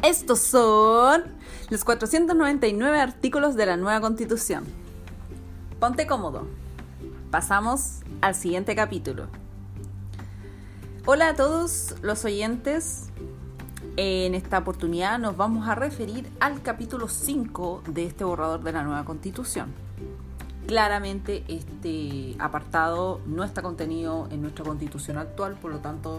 Estos son los 499 artículos de la nueva Constitución. Ponte cómodo. Pasamos al siguiente capítulo. Hola a todos los oyentes. En esta oportunidad nos vamos a referir al capítulo 5 de este borrador de la nueva Constitución. Claramente este apartado no está contenido en nuestra Constitución actual, por lo tanto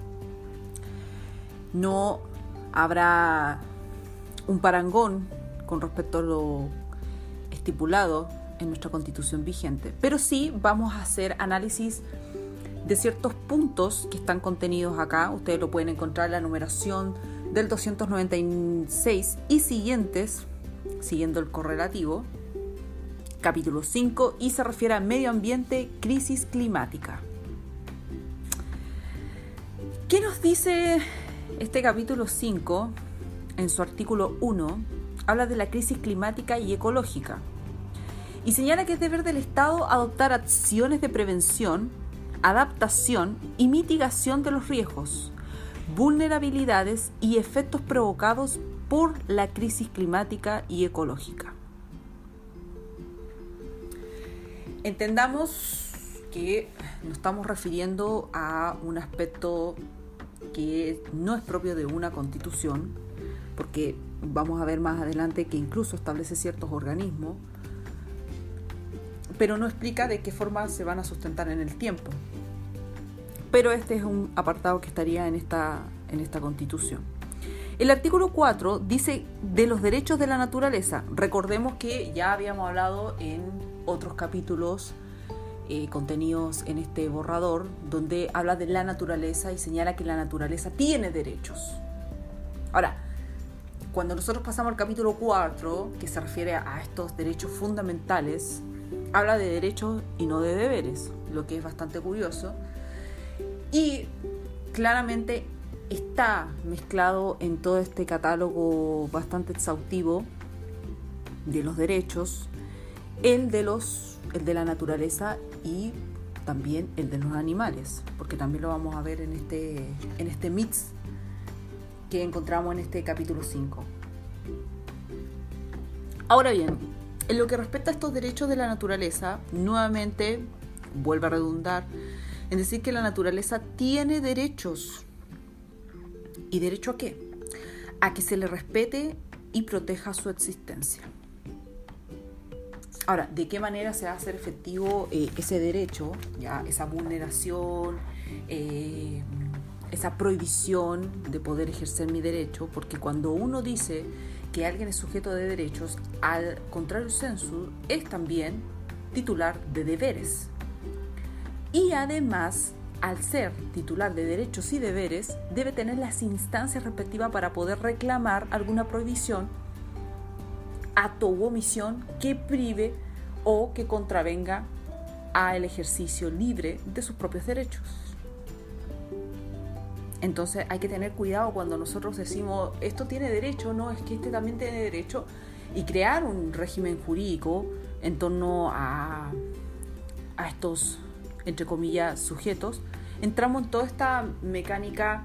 no habrá un parangón con respecto a lo estipulado en nuestra Constitución vigente, pero sí vamos a hacer análisis de ciertos puntos que están contenidos acá. Ustedes lo pueden encontrar en la numeración del 296 y siguientes, siguiendo el correlativo, capítulo 5, y se refiere a medio ambiente, crisis climática. ¿Qué nos dice este capítulo 5? En su artículo 1, habla de la crisis climática y ecológica y señala que es deber del Estado adoptar acciones de prevención, adaptación y mitigación de los riesgos, vulnerabilidades y efectos provocados por la crisis climática y ecológica. Entendamos que nos estamos refiriendo a un aspecto que no es propio de una constitución, porque vamos a ver más adelante que incluso establece ciertos organismos, pero no explica de qué forma se van a sustentar en el tiempo. Pero este es un apartado que estaría en esta constitución. El artículo 4 dice de los derechos de la naturaleza. Recordemos que ya habíamos hablado en otros capítulos contenidos en este borrador, donde habla de la naturaleza y señala que la naturaleza tiene derechos. Ahora, cuando nosotros pasamos al capítulo 4, que se refiere a estos derechos fundamentales, habla de derechos y no de deberes, lo que es bastante curioso. Y claramente está mezclado en todo este catálogo bastante exhaustivo de los derechos, el de la naturaleza y también el de los animales, porque también lo vamos a ver en este mix que encontramos en este capítulo 5. Ahora bien, en lo que respecta a estos derechos de la naturaleza, nuevamente vuelve a redundar en decir que la naturaleza tiene derechos. ¿Y derecho a qué? A que se le respete y proteja su existencia. Ahora, ¿de qué manera se va a hacer efectivo ese derecho? ¿Ya? Esa vulneración, esa prohibición de poder ejercer mi derecho, porque cuando uno dice que alguien es sujeto de derechos, al contrario sensu, es también titular de deberes. Y además, al ser titular de derechos y deberes, debe tener las instancias respectivas para poder reclamar alguna prohibición, acto u omisión que prive o que contravenga al ejercicio libre de sus propios derechos. Entonces hay que tener cuidado cuando nosotros decimos esto tiene derecho, no, es que este también tiene derecho, y crear un régimen jurídico en torno a estos, entre comillas, sujetos. Entramos en toda esta mecánica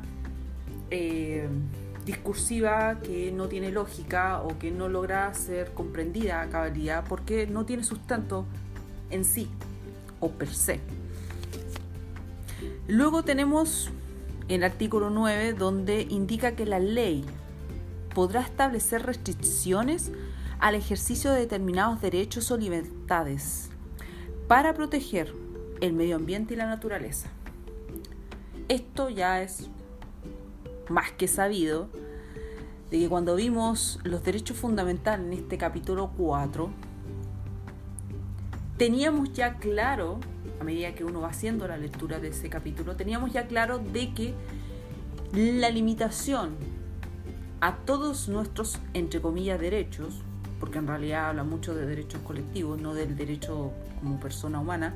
discursiva que no tiene lógica o que no logra ser comprendida a cabalidad porque no tiene sustento en sí o per se. Luego tenemos el artículo 9, donde indica que la ley podrá establecer restricciones al ejercicio de determinados derechos o libertades para proteger el medio ambiente y la naturaleza. Esto ya es más que sabido, de que cuando vimos los derechos fundamentales en este capítulo 4, teníamos ya claro, a medida que uno va haciendo la lectura de ese capítulo, teníamos ya claro de que la limitación a todos nuestros, entre comillas, derechos, porque en realidad habla mucho de derechos colectivos, no del derecho como persona humana,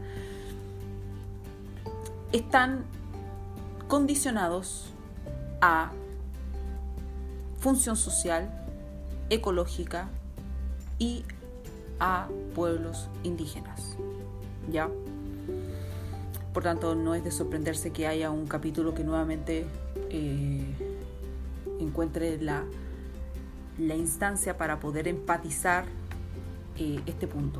están condicionados a función social, ecológica y a pueblos indígenas. ¿Ya? Por tanto, no es de sorprenderse que haya un capítulo que nuevamente encuentre la la instancia para poder empatizar este punto.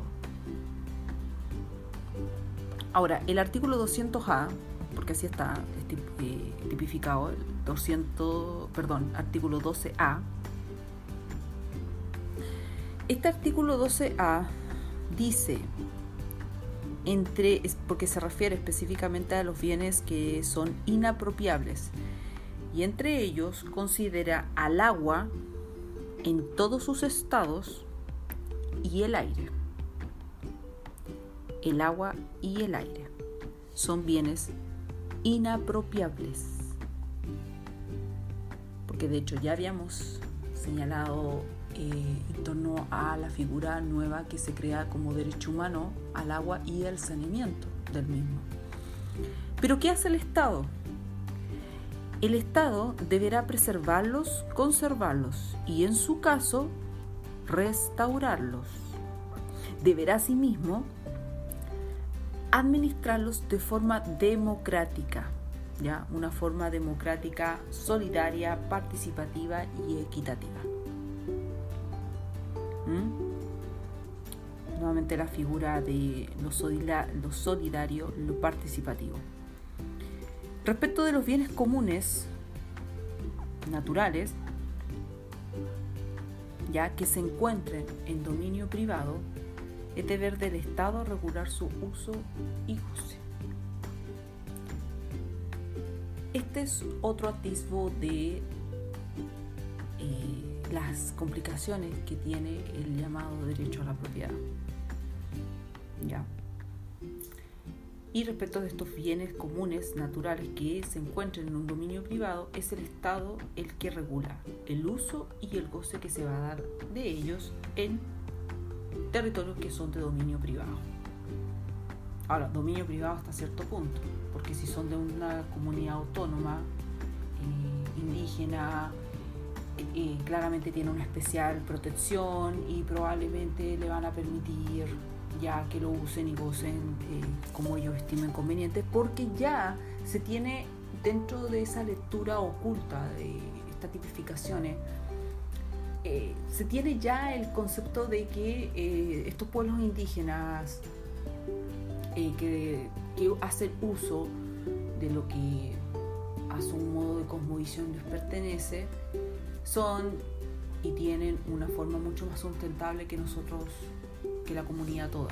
Ahora, el artículo 200A, porque así está tipificado, artículo 12A. Este artículo 12A dice, porque se refiere específicamente a los bienes que son inapropiables, y entre ellos considera al agua en todos sus estados y el aire. El agua y el aire son bienes inapropiables, porque de hecho ya habíamos señalado en torno a la figura nueva que se crea como derecho humano al agua y al saneamiento del mismo. ¿Pero qué hace el Estado? El Estado deberá preservarlos, conservarlos y, en su caso, restaurarlos. Deberá asimismo administrarlos de forma democrática, ¿ya? Una forma democrática, solidaria, participativa y equitativa. Nuevamente la figura de lo solidario, lo participativo. Respecto de los bienes comunes naturales, ya que se encuentren en dominio privado, es deber del Estado regular su uso y goce. Este es otro atisbo de las complicaciones que tiene el llamado derecho a la propiedad. ¿Ya? Y respecto de estos bienes comunes naturales que se encuentran en un dominio privado, es el Estado el que regula el uso y el goce que se va a dar de ellos en territorios que son de dominio privado. Ahora, dominio privado hasta cierto punto, porque si son de una comunidad autónoma, indígena, claramente tiene una especial protección y probablemente le van a permitir ya que lo usen y gocen como ellos estimen conveniente, porque ya se tiene dentro de esa lectura oculta de estas tipificaciones, se tiene ya el concepto de que estos pueblos indígenas que hacen uso de lo que a su modo de cosmovisión les pertenece, son y tienen una forma mucho más sustentable que nosotros, que la comunidad toda.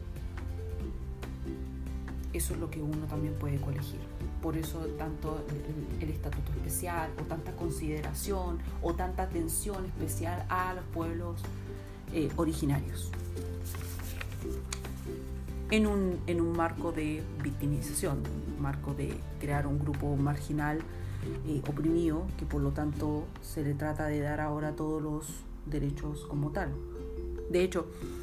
Eso es lo que uno también puede colegir. Por eso tanto el estatuto especial, o tanta consideración, o tanta atención especial a los pueblos originarios. En un marco de victimización, un marco de crear un grupo marginal oprimido, que por lo tanto se le trata de dar ahora todos los derechos como tal. De hecho,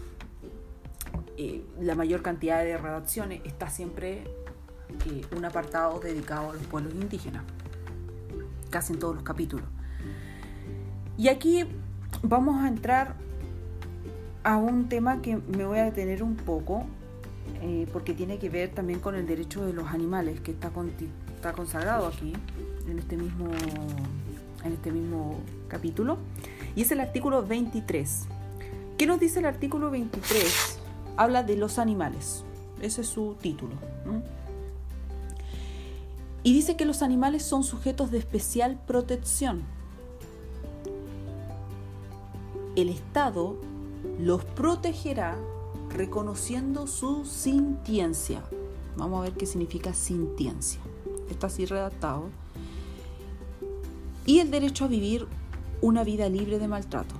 la mayor cantidad de redacciones está siempre un apartado dedicado a los pueblos indígenas, casi en todos los capítulos. Y aquí vamos a entrar a un tema que me voy a detener un poco, porque tiene que ver también con el derecho de los animales, que está consagrado aquí en este mismo capítulo, y es el artículo 23. ¿Qué nos dice el artículo 23? Habla de los animales, ese es su título, y dice que los animales son sujetos de especial protección. El Estado los protegerá reconociendo su sintiencia. Vamos a ver qué significa sintiencia. Está así redactado. Y el derecho a vivir una vida libre de maltrato.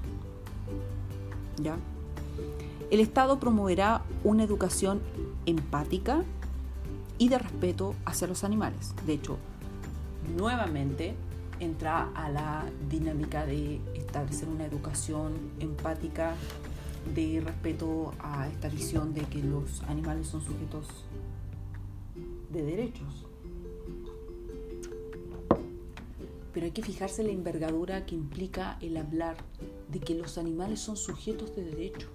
¿Ya? El Estado promoverá una educación empática y de respeto hacia los animales. De hecho, nuevamente entra a la dinámica de establecer una educación empática, de respeto a esta visión de que los animales son sujetos de derechos. Pero hay que fijarse en la envergadura que implica el hablar de que los animales son sujetos de derecho.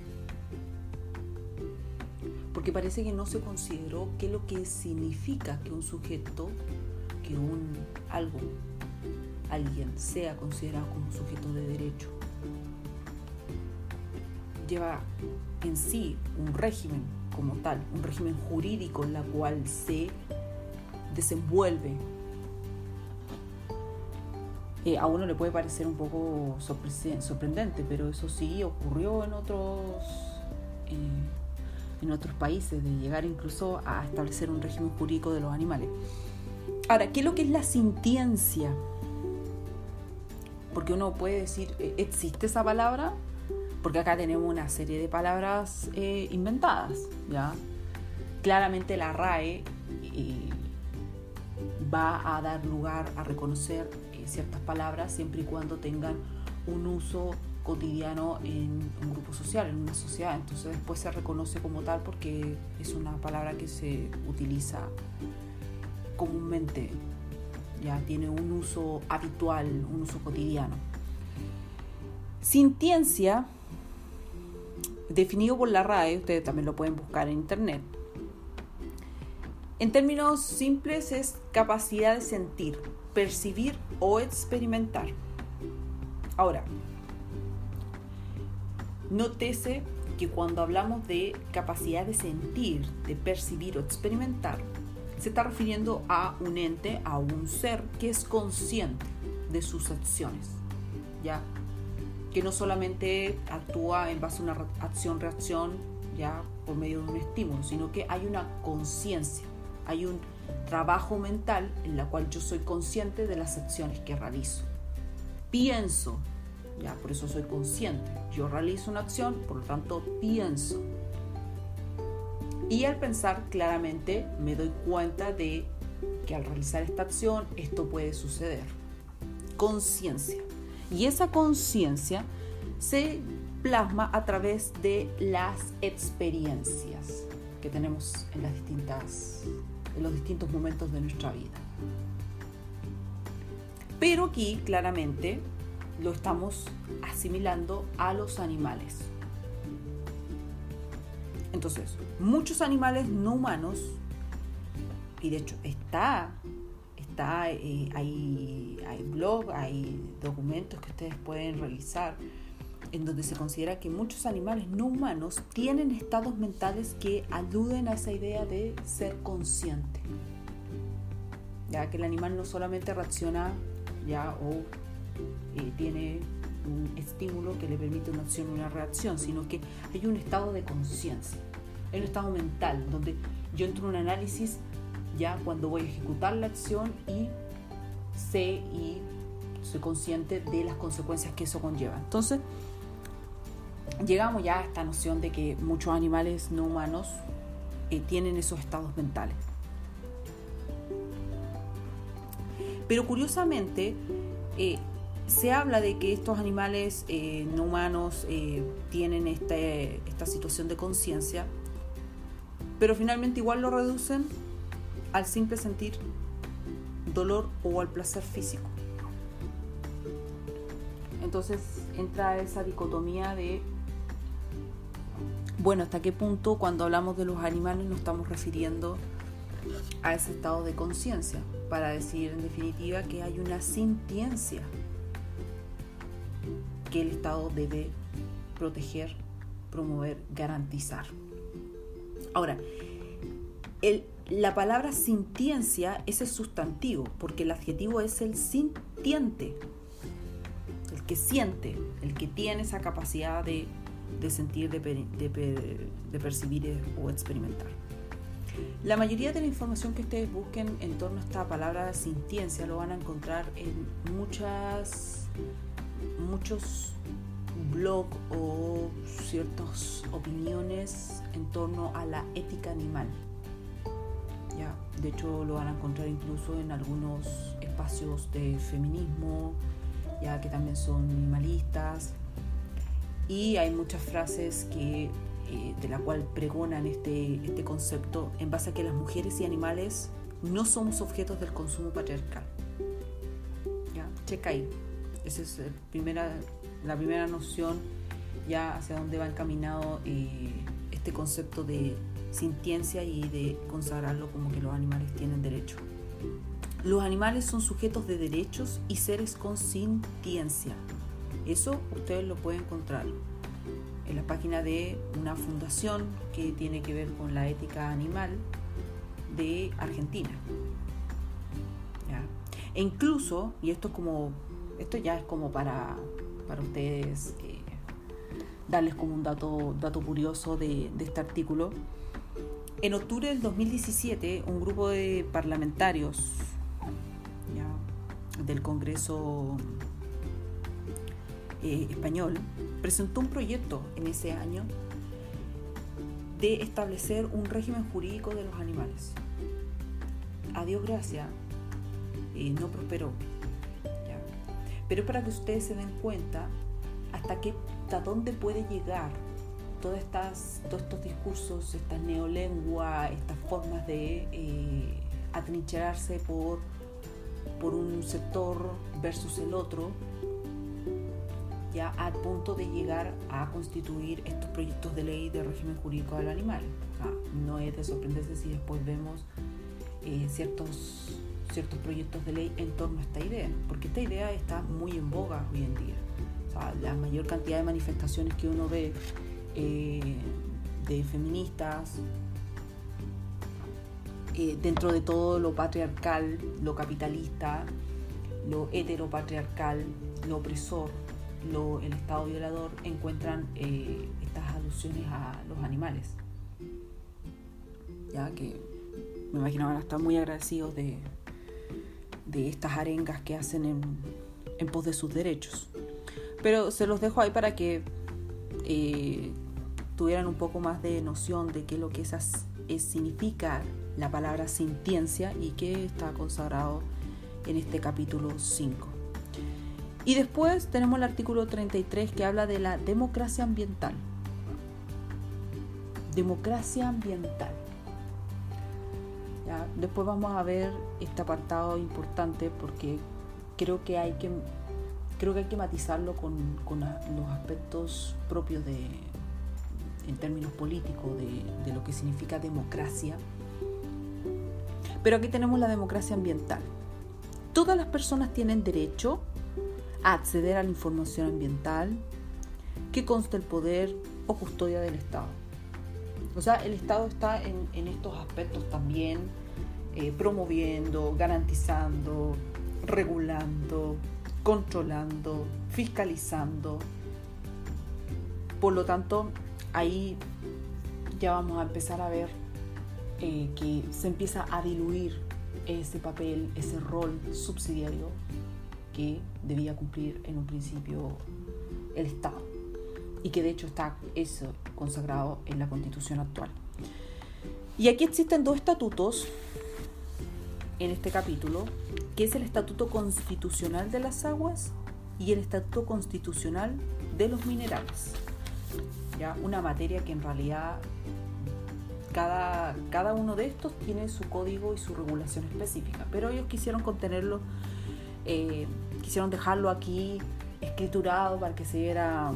Porque parece que no se consideró qué es lo que significa que un sujeto, que algo alguien sea considerado como sujeto de derecho, lleva en sí un régimen como tal, un régimen jurídico en la cual se desenvuelve. A uno le puede parecer un poco sorprendente, pero eso sí ocurrió en otros países, de llegar incluso a establecer un régimen jurídico de los animales. Ahora, ¿qué es lo que es la sintiencia? Porque uno puede decir, ¿existe esa palabra? Porque acá tenemos una serie de palabras inventadas, ¿ya? Claramente la RAE va a dar lugar a reconocer ciertas palabras siempre y cuando tengan un uso cotidiano en un grupo social, en una sociedad. Entonces después se reconoce como tal porque es una palabra que se utiliza comúnmente, ya tiene un uso habitual, un uso cotidiano. Sintiencia, definido por la RAE, ustedes también lo pueden buscar en internet. En términos simples es capacidad de sentir, percibir o experimentar. Ahora, nótese que cuando hablamos de capacidad de sentir, de percibir o experimentar, se está refiriendo a un ente, a un ser que es consciente de sus acciones, ¿ya? Que no solamente actúa en base a una acción-reacción, ya por medio de un estímulo, sino que hay una conciencia, hay un trabajo mental en la cual yo soy consciente de las acciones que realizo. Pienso, ya por eso soy consciente. Yo realizo una acción, por lo tanto pienso. Y al pensar claramente me doy cuenta de que al realizar esta acción esto puede suceder. Conciencia. Y esa conciencia se plasma a través de las experiencias que tenemos en los distintos momentos de nuestra vida. Pero aquí claramente lo estamos asimilando a los animales. Entonces, muchos animales no humanos, y de hecho hay blogs, hay documentos que ustedes pueden revisar en donde se considera que muchos animales no humanos tienen estados mentales que aluden a esa idea de ser consciente, ya que el animal no solamente reacciona ya o tiene un estímulo que le permite una acción o una reacción, sino que hay un estado de conciencia, hay un estado mental donde yo entro en un análisis ya cuando voy a ejecutar la acción y sé y soy consciente de las consecuencias que eso conlleva. Entonces llegamos ya a esta noción de que muchos animales no humanos tienen esos estados mentales. Pero curiosamente se habla de que estos animales no humanos tienen esta situación de conciencia, pero finalmente igual lo reducen al simple sentir dolor o al placer físico. Entonces entra esa dicotomía de, bueno, ¿hasta qué punto cuando hablamos de los animales nos estamos refiriendo a ese estado de conciencia? Para decir en definitiva que hay una sintiencia que el Estado debe proteger, promover, garantizar. Ahora, la palabra sintiencia es el sustantivo, porque el adjetivo es el sintiente, el que siente, el que tiene esa capacidad de sentir, de percibir o experimentar. La mayoría de la información que ustedes busquen en torno a esta palabra sintiencia lo van a encontrar en muchos blogs o ciertas opiniones en torno a la ética animal. Ya, de hecho lo van a encontrar incluso en algunos espacios de feminismo, ya que también son minimalistas, y hay muchas frases que de la cual pregonan este concepto en base a que las mujeres y animales no somos objetos del consumo patriarcal. ¿Ya? Checa ahí. Esa es la primera noción ya hacia dónde va encaminado este concepto de sintiencia y de consagrarlo como que los animales tienen derecho. Los animales son sujetos de derechos y seres con sintiencia. Eso ustedes lo pueden encontrar en la página de una fundación que tiene que ver con la ética animal de Argentina. ¿Ya? E incluso, y esto ya es como para ustedes darles como un dato curioso de este artículo. En octubre del 2017, un grupo de parlamentarios del Congreso español presentó un proyecto en ese año de establecer un régimen jurídico de los animales. A Dios gracias, no prosperó. ¿Ya? Pero para que ustedes se den cuenta hasta dónde puede llegar todos estos discursos, estas neolenguas, estas formas de atrincherarse por un sector versus el otro, ya al punto de llegar a constituir estos proyectos de ley de régimen jurídico del animal. No es de sorprenderse si después vemos ciertos proyectos de ley en torno a esta idea, porque esta idea está muy en boga hoy en día. La mayor cantidad de manifestaciones que uno ve de feministas, dentro de todo lo patriarcal, lo capitalista, lo heteropatriarcal, lo opresor, el Estado violador, encuentran estas alusiones a los animales. Ya que me imagino van a estar muy agradecidos de estas arengas que hacen en pos de sus derechos. Pero se los dejo ahí para que tuvieran un poco más de noción de qué es lo que significa la palabra sintiencia y qué está consagrado en este capítulo 5. Y después tenemos el artículo 33 que habla de la democracia ambiental. Democracia ambiental. ¿Ya? Después vamos a ver este apartado importante porque creo que hay que matizarlo con los aspectos propios en términos políticos de lo que significa democracia. Pero aquí tenemos la democracia ambiental. Todas las personas tienen derecho a acceder a la información ambiental que conste el poder o custodia del Estado. O sea, el Estado está en estos aspectos también promoviendo, garantizando, regulando, controlando, fiscalizando. Por lo tanto, ahí ya vamos a empezar a ver que se empieza a diluir ese papel, ese rol subsidiario que debía cumplir en un principio el Estado y que de hecho está eso consagrado en la Constitución actual. Y aquí existen dos estatutos en este capítulo, que es el Estatuto Constitucional de las Aguas y el Estatuto Constitucional de los Minerales. ¿Ya? Una materia que en realidad cada uno de estos tiene su código y su regulación específica, pero ellos quisieron contenerlo, quisieron dejarlo aquí escriturado para que se viera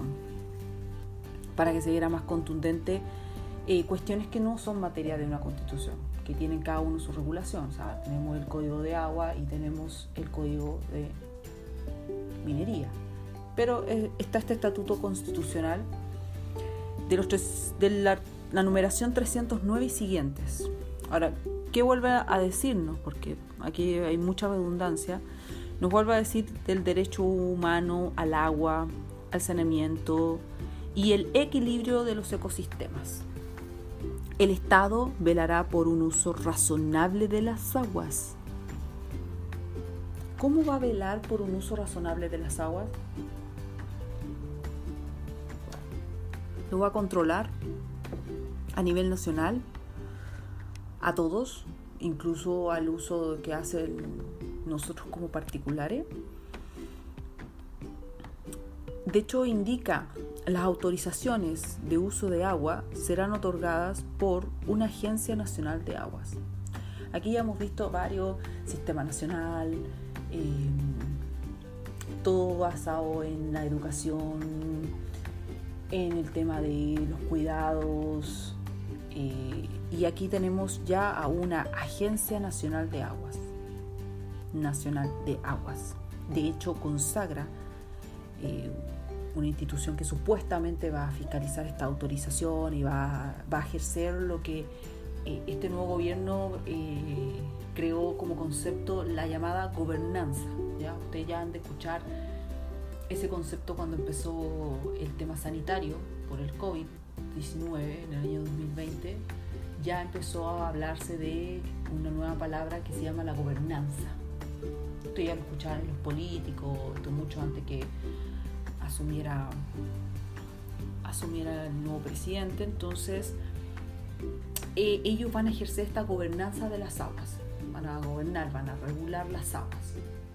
más contundente, cuestiones que no son materia de una constitución, que tienen cada uno su regulación. O sea, tenemos el código de agua y tenemos el código de minería, pero está este estatuto constitucional de la numeración 309 y siguientes. Ahora, ¿qué vuelve a decirnos? Porque aquí hay mucha redundancia. Nos vuelve a decir del derecho humano al agua, al saneamiento y el equilibrio de los ecosistemas. El Estado velará por un uso razonable de las aguas. ¿Cómo va a velar por un uso razonable de las aguas? Lo va a controlar a nivel nacional a todos, incluso al uso que hacen nosotros como particulares. De hecho, indica las autorizaciones de uso de agua serán otorgadas por una agencia nacional de aguas. Aquí ya hemos visto varios, sistema nacional, todo basado en la educación, en el tema de los cuidados, y aquí tenemos ya a una agencia nacional de aguas. Nacional de Aguas. De hecho, consagra una institución que supuestamente va a fiscalizar esta autorización y va a ejercer lo que este nuevo gobierno creó como concepto, la llamada gobernanza. ¿Ya? Ustedes ya han de escuchar ese concepto cuando empezó el tema sanitario por el COVID-19 en el año 2020. Ya empezó a hablarse de una nueva palabra que se llama la gobernanza. Ustedes ya lo escucharon en los políticos, esto mucho antes que asumiera el nuevo presidente. Entonces ellos van a ejercer esta gobernanza de las aguas, van a gobernar, van a regular las aguas.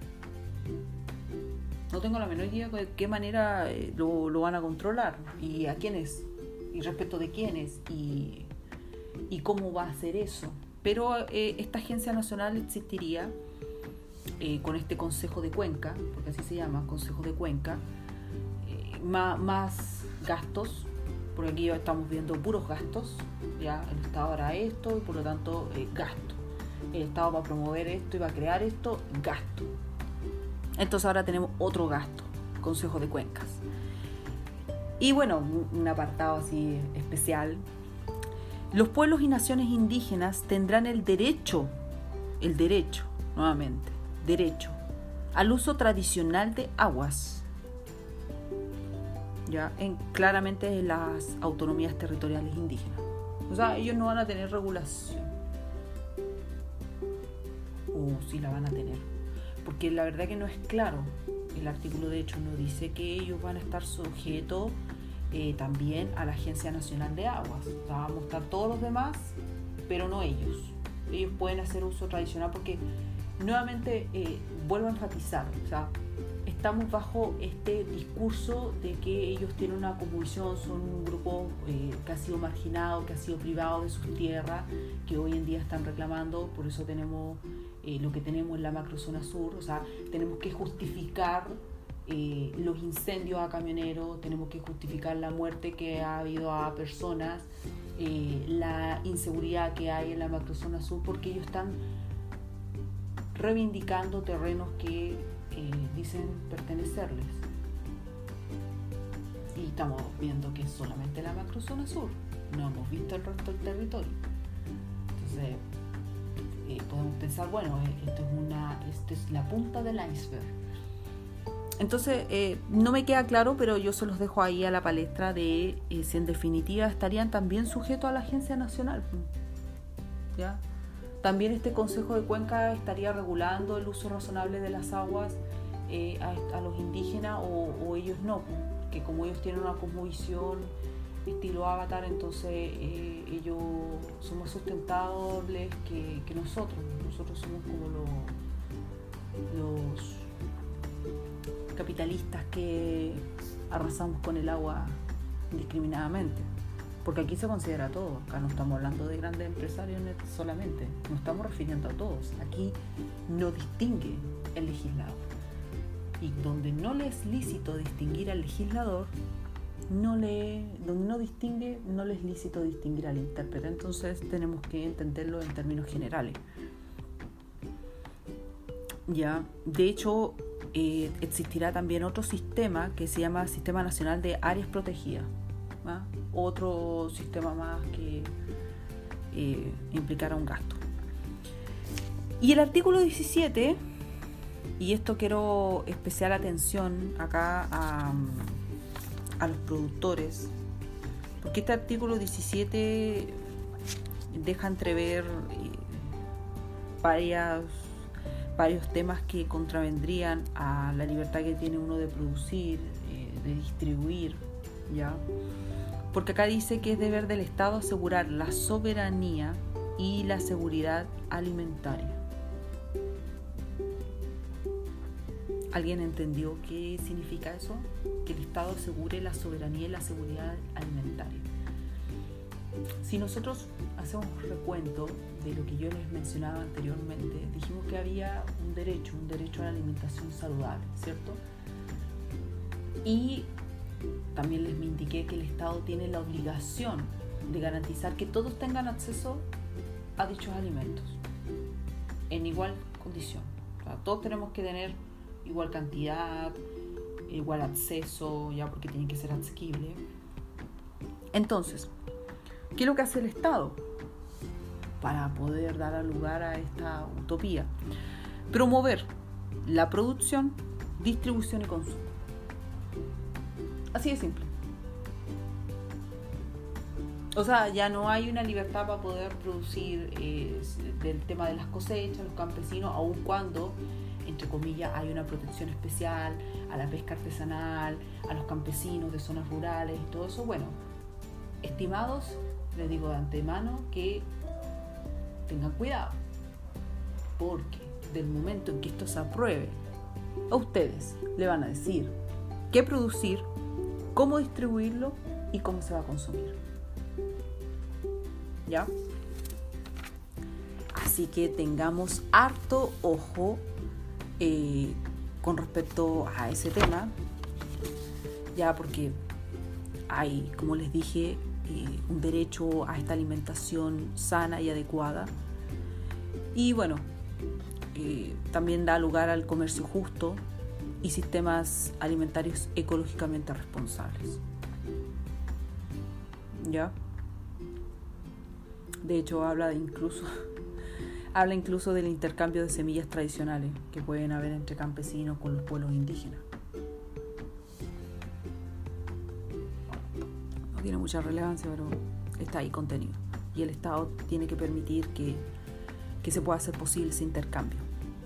No tengo la menor idea de qué manera lo van a controlar y a quiénes y respecto de quiénes y cómo va a hacer eso. Pero esta agencia nacional existiría con este Consejo de Cuenca, porque así se llama, Consejo de Cuenca, más gastos, porque aquí estamos viendo puros gastos. Ya el Estado hará esto y por lo tanto gasto. El Estado va a promover esto y va a crear esto, gasto. Entonces ahora tenemos otro gasto, Consejo de Cuencas. Y bueno, un apartado así especial. Los pueblos y naciones indígenas tendrán el derecho, nuevamente, derecho al uso tradicional de aguas. Ya, claramente en las autonomías territoriales indígenas. O sea, ellos no van a tener regulación. O sí la van a tener. Porque la verdad que no es claro. El artículo de hecho no dice que ellos van a estar sujetos también a la Agencia Nacional de Aguas. O sea, vamos a estar todos los demás, pero no ellos. Ellos pueden hacer uso tradicional porque, nuevamente, vuelvo a enfatizar, o sea, estamos bajo este discurso de que ellos tienen una cosmovisión, son un grupo que ha sido marginado, que ha sido privado de sus tierras, que hoy en día están reclamando. Por eso tenemos lo que tenemos en la macrozona sur. O sea, tenemos que justificar los incendios a camioneros, tenemos que justificar la muerte que ha habido a personas, la inseguridad que hay en la macrozona sur, porque ellos están reivindicando terrenos que dicen pertenecerles. Y estamos viendo que es solamente la macrozona sur, no hemos visto el resto del territorio. Entonces podemos pensar, bueno, esto es la punta del iceberg. Entonces no me queda claro, pero yo se los dejo ahí a la palestra de si en definitiva estarían también sujetos a la Agencia Nacional. ¿Ya? También este Consejo de Cuenca estaría regulando el uso razonable de las aguas a los indígenas o ellos no, que como ellos tienen una cosmovisión estilo Avatar, entonces ellos son más sustentables que nosotros. Nosotros somos como los capitalistas que arrasamos con el agua indiscriminadamente. Porque aquí se considera todo. Acá no estamos hablando de grandes empresarios solamente. Nos estamos refiriendo a todos. Aquí no distingue el legislador. Y donde no le es lícito distinguir al legislador, donde no distingue, no le es lícito distinguir al intérprete. Entonces tenemos que entenderlo en términos generales. Ya, de hecho, existirá también otro sistema que se llama Sistema Nacional de Áreas Protegidas. ¿Ah? Otro sistema más que implicará un gasto. Y el artículo 17, y esto quiero especial atención acá a los productores, porque este artículo 17 deja entrever varios temas que contravendrían a la libertad que tiene uno de producir, de distribuir, ¿ya? Porque acá dice que es deber del Estado asegurar la soberanía y la seguridad alimentaria. ¿Alguien entendió qué significa eso? Que el Estado asegure la soberanía y la seguridad alimentaria. Si nosotros hacemos un recuento de lo que yo les mencionaba anteriormente, dijimos que había un derecho a la alimentación saludable, ¿cierto? Y también les indiqué que el Estado tiene la obligación de garantizar que todos tengan acceso a dichos alimentos en igual condición. O sea, todos tenemos que tener igual cantidad, igual acceso, ya, porque tiene que ser asequible. Entonces, ¿qué es lo que hace el Estado para poder dar lugar a esta utopía? Promover la producción, distribución y consumo. Así de simple. O sea, ya no hay una libertad para poder producir del tema de las cosechas, los campesinos, aun cuando, entre comillas, hay una protección especial a la pesca artesanal, a los campesinos de zonas rurales y todo eso. Bueno, estimados, les digo de antemano que tengan cuidado, porque del momento en que esto se apruebe, a ustedes le van a decir qué producir, cómo distribuirlo y cómo se va a consumir. ¿Ya? Así que tengamos harto ojo con respecto a ese tema, ya, porque hay, como les dije, un derecho a esta alimentación sana y adecuada, y bueno, también da lugar al comercio justo y sistemas alimentarios ecológicamente responsables. ¿Ya? De hecho, habla incluso del intercambio de semillas tradicionales que pueden haber entre campesinos con los pueblos indígenas. No tiene mucha relevancia, pero está ahí contenido. Y el Estado tiene que permitir que se pueda hacer posible ese intercambio.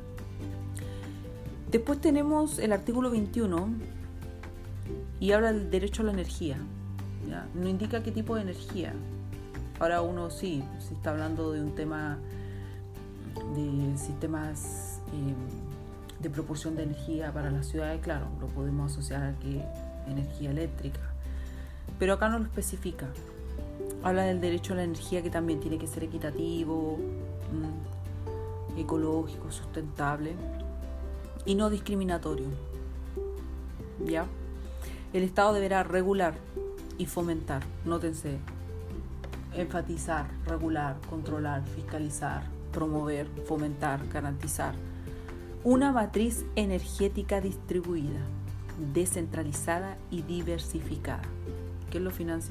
Después tenemos el artículo 21 y habla del derecho a la energía. ¿Ya? No indica qué tipo de energía. Ahora uno sí está hablando de un tema de sistemas de propulsión de energía para las ciudades, claro, lo podemos asociar a que energía eléctrica, pero acá no lo especifica. Habla del derecho a la energía, que también tiene que ser equitativo, ecológico, sustentable y no discriminatorio. ¿Ya? El Estado deberá regular y fomentar, nótense, enfatizar, regular, controlar, fiscalizar, promover, fomentar, garantizar una matriz energética distribuida, descentralizada y diversificada. ¿Quién lo financia?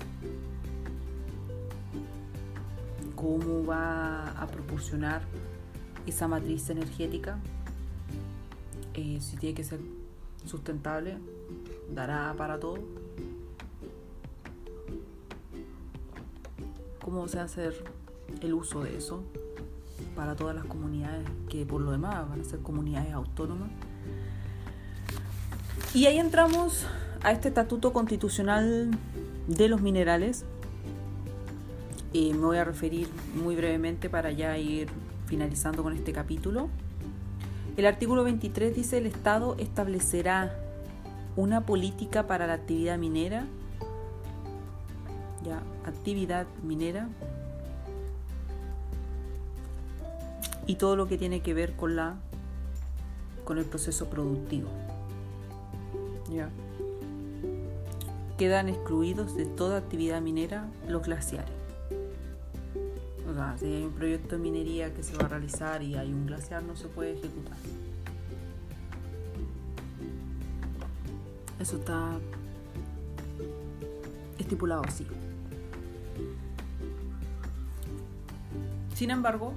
¿Cómo va a proporcionar esa matriz energética? Si tiene que ser sustentable, ¿dará para todo? ¿Cómo se va a hacer el uso de eso para todas las comunidades que por lo demás van a ser comunidades autónomas? Y ahí entramos a este estatuto constitucional de los minerales. Me voy a referir muy brevemente para ya ir finalizando con este capítulo. El artículo 23 dice: el Estado establecerá una política para la actividad minera, y todo lo que tiene que ver con el proceso productivo. ¿Ya? Quedan excluidos de toda actividad minera los glaciares. O sea, si hay un proyecto de minería que se va a realizar y hay un glaciar, no se puede ejecutar. Eso está estipulado así. Sin embargo,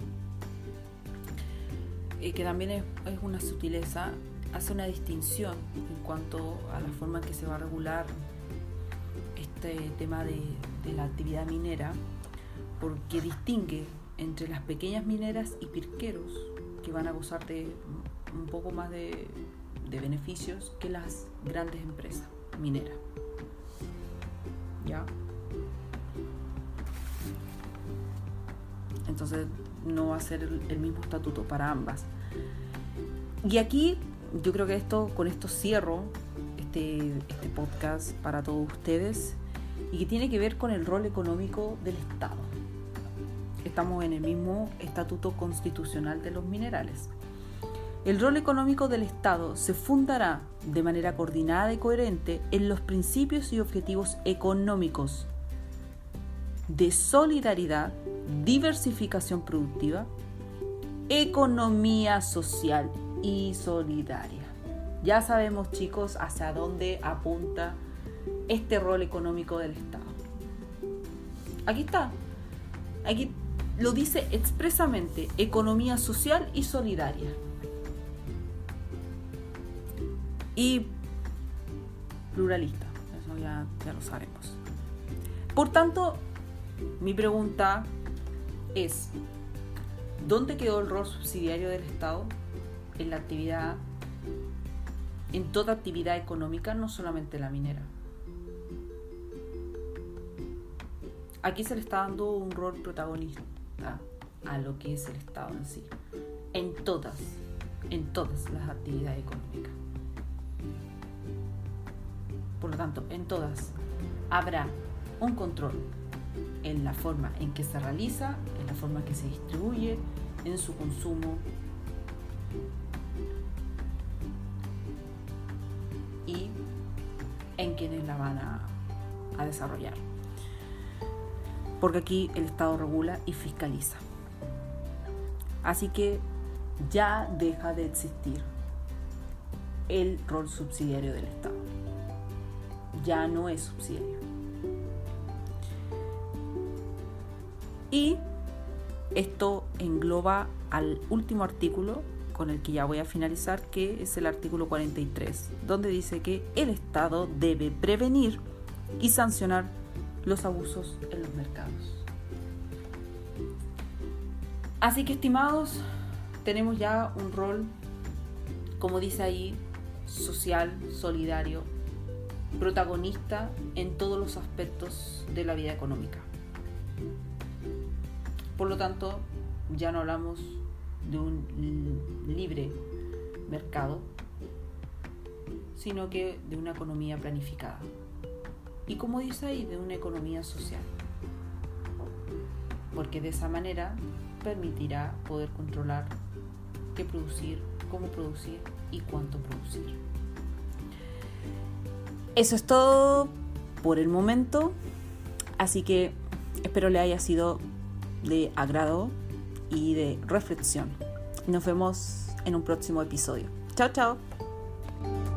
que también es una sutileza, hace una distinción en cuanto a la forma en que se va a regular este tema de la actividad minera, porque distingue entre las pequeñas mineras y pirqueros, que van a gozar de un poco más de beneficios que las grandes empresas mineras. ¿Ya? Entonces no va a ser el mismo estatuto para ambas. Y aquí yo creo que con esto cierro este podcast para todos ustedes, y que tiene que ver con el rol económico del Estado. Estamos en el mismo estatuto constitucional de los minerales. El rol económico del Estado se fundará de manera coordinada y coherente en los principios y objetivos económicos de solidaridad, diversificación productiva, economía social y solidaria. Ya sabemos, chicos, hacia dónde apunta este rol económico del Estado. Aquí está. Aquí lo dice expresamente, economía social y solidaria. Y pluralista, eso ya lo sabemos. Por tanto, mi pregunta es, ¿dónde quedó el rol subsidiario del Estado en la actividad, en toda actividad económica, no solamente la minera? Aquí se le está dando un rol protagonista a lo que es el Estado en sí, en todas las actividades económicas. Por lo tanto, en todas habrá un control en la forma en que se realiza, en la forma en que se distribuye, en su consumo y en quienes la van a desarrollar. Porque aquí el Estado regula y fiscaliza. Así que ya deja de existir el rol subsidiario del Estado. Ya no es subsidiario. Y esto engloba al último artículo con el que ya voy a finalizar, que es el artículo 43, donde dice que el Estado debe prevenir y sancionar los abusos en los mercados. Así que, estimados, tenemos ya un rol, como dice ahí, social, solidario, protagonista en todos los aspectos de la vida económica. Por lo tanto, ya no hablamos de un libre mercado, sino que de una economía planificada. Y como dice ahí, de una economía social. Porque de esa manera permitirá poder controlar qué producir, cómo producir y cuánto producir. Eso es todo por el momento. Así que espero le haya sido de agrado y de reflexión. Nos vemos en un próximo episodio. Chao, chao.